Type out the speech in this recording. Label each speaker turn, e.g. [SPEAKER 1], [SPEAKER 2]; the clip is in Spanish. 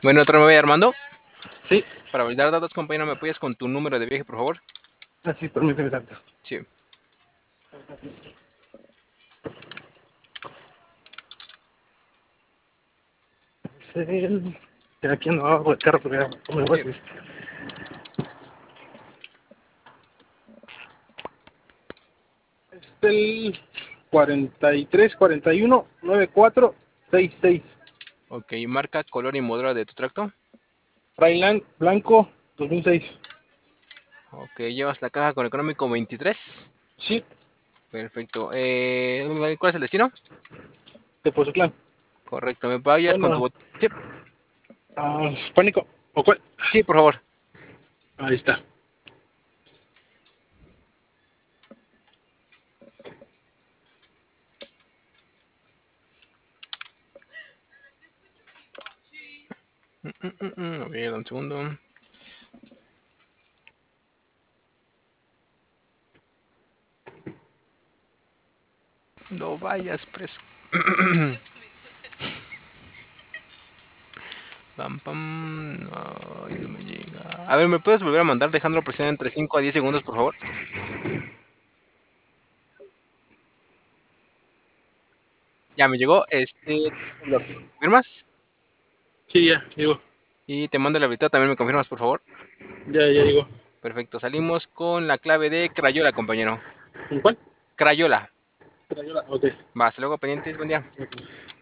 [SPEAKER 1] Bueno, otra me voy Armando.
[SPEAKER 2] Sí,
[SPEAKER 1] Para validar datos, compañero, ¿me apoyas con tu número de viaje, por favor?
[SPEAKER 2] así, permíteme tanto.
[SPEAKER 1] Sí.
[SPEAKER 2] Es el... Aquí ando abajo del carro porque ya me voy.
[SPEAKER 1] Sí.
[SPEAKER 2] Es el 43419466.
[SPEAKER 1] Ok, marca, color y modelo de tu tracto.
[SPEAKER 2] Rayland blanco 2006.
[SPEAKER 1] Ok, llevas la caja con económico 23.
[SPEAKER 2] Sí,
[SPEAKER 1] Perfecto. ¿Cuál es el destino?
[SPEAKER 2] de Pozotlán.
[SPEAKER 1] Correcto, ¿me apoyas con tu
[SPEAKER 2] Bueno,
[SPEAKER 1] Sí,
[SPEAKER 2] pánico. ¿O cuál?
[SPEAKER 1] sí, por favor.
[SPEAKER 2] Ahí está.
[SPEAKER 1] A ver, un segundo. No vayas preso. Pam, pam. Ay, no me llega. A ver, ¿me puedes volver a mandar dejándolo presionar entre 5 a 10 segundos, por favor? Ya me llegó. ¿Lo confirmas?
[SPEAKER 2] Sí, ya, digo.
[SPEAKER 1] Y te mando la habilidad, también me confirmas, por favor.
[SPEAKER 2] Ya digo.
[SPEAKER 1] Perfecto, salimos con la clave de Crayola, compañero.
[SPEAKER 2] ¿En cuál?
[SPEAKER 1] Crayola.
[SPEAKER 2] Crayola, ok.
[SPEAKER 1] Va, hasta luego, pendientes, buen día.